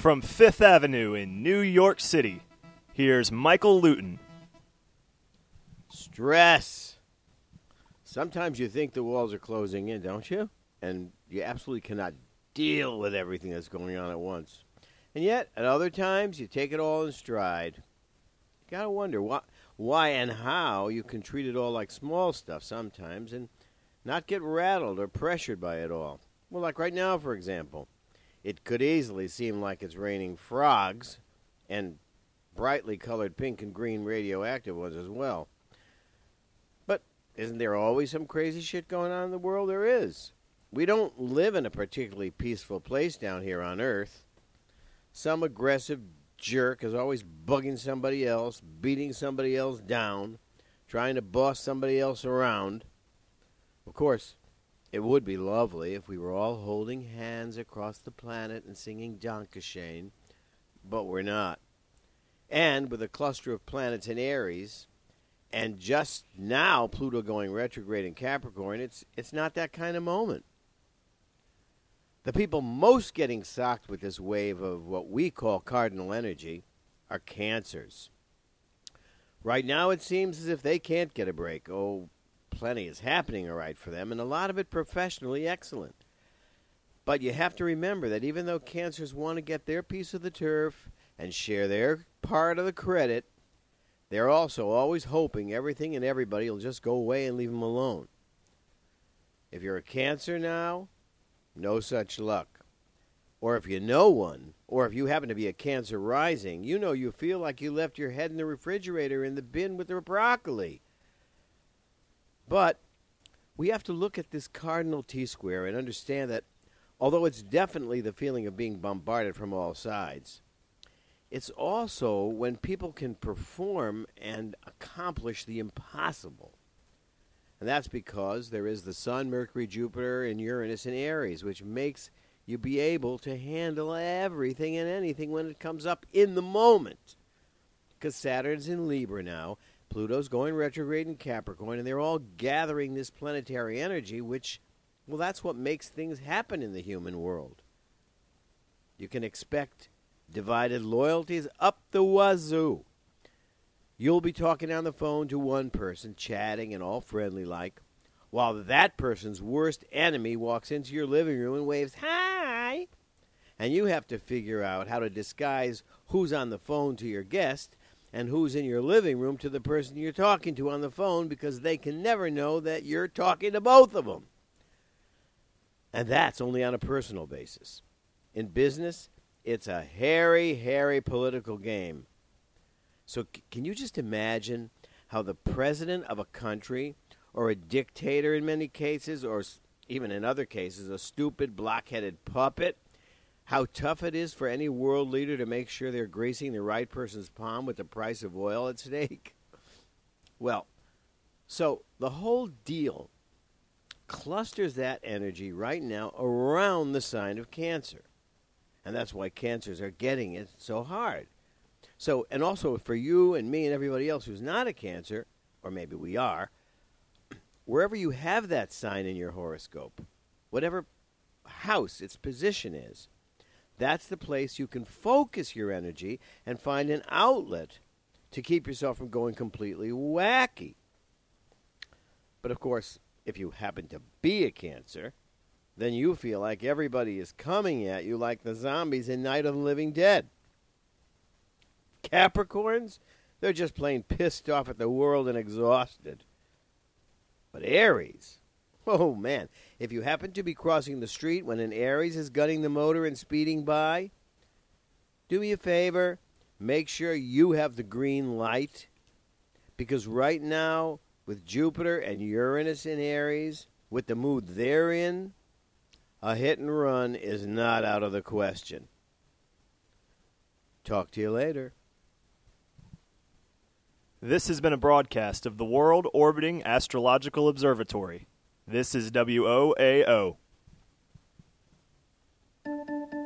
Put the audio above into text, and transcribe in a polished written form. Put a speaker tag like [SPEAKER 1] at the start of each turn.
[SPEAKER 1] From Fifth Avenue in New York City, here's Michael Luton.
[SPEAKER 2] Stress. Sometimes you think the walls are closing in, don't you? And you absolutely cannot deal with everything that's going on at once. And yet, at other times, you take it all in stride. You gotta wonder why and how you can treat it all like small stuff sometimes and not get rattled or pressured by it all. Well, like right now, for example. It could easily seem like it's raining frogs and brightly colored pink and green radioactive ones as well. But isn't there always some crazy shit going on in the world? There is. We don't live in a particularly peaceful place down here on Earth. Some aggressive jerk is always bugging somebody else, beating somebody else down, trying to boss somebody else around. Of course, it would be lovely if we were all holding hands across the planet and singing Dankeschön, but we're not. And with a cluster of planets in Aries, and just now Pluto going retrograde in Capricorn, it's not that kind of moment. The people most getting socked with this wave of what we call cardinal energy are Cancers. Right now it seems as if they can't get a break. Oh, plenty is happening all right for them, and a lot of it professionally excellent. But you have to remember that even though Cancers want to get their piece of the turf and share their part of the credit, they're also always hoping everything and everybody will just go away and leave them alone. If you're a Cancer now, no such luck. Or if you know one, or if you happen to be a Cancer rising, you feel like you left your head in the refrigerator in the bin with the broccoli. But we have to look at this cardinal T-square and understand that although it's definitely the feeling of being bombarded from all sides, it's also when people can perform and accomplish the impossible. And that's because there is the Sun, Mercury, Jupiter, and Uranus in Aries, which makes you be able to handle everything and anything when it comes up in the moment. Because Saturn's in Libra now, Pluto's going retrograde in Capricorn, and they're all gathering this planetary energy, which, well, that's what makes things happen in the human world. You can expect divided loyalties up the wazoo. You'll be talking on the phone to one person, chatting and all friendly-like, while that person's worst enemy walks into your living room and waves, "Hi!" And you have to figure out how to disguise who's on the phone to your guest and who's in your living room to the person you're talking to on the phone, because they can never know that you're talking to both of them. And that's only on a personal basis. In business, it's a hairy, hairy political game. So can you just imagine how the president of a country, or a dictator in many cases, or even in other cases, a stupid, block-headed puppet, how tough it is for any world leader to make sure they're greasing the right person's palm with the price of oil at stake? Well, so the whole deal clusters that energy right now around the sign of Cancer. And that's why Cancers are getting it so hard. So, and also for you and me and everybody else who's not a Cancer, or maybe we are, wherever you have that sign in your horoscope, whatever house its position is, that's the place you can focus your energy and find an outlet to keep yourself from going completely wacky. But of course, if you happen to be a Cancer, then you feel like everybody is coming at you like the zombies in Night of the Living Dead. Capricorns, they're just plain pissed off at the world and exhausted. But Aries, oh man, if you happen to be crossing the street when an Aries is gunning the motor and speeding by, do me a favor, make sure you have the green light. Because right now, with Jupiter and Uranus in Aries, with the mood they're in, a hit and run is not out of the question. Talk to you later.
[SPEAKER 1] This has been a broadcast of the World Orbiting Astrological Observatory. This is WOAO.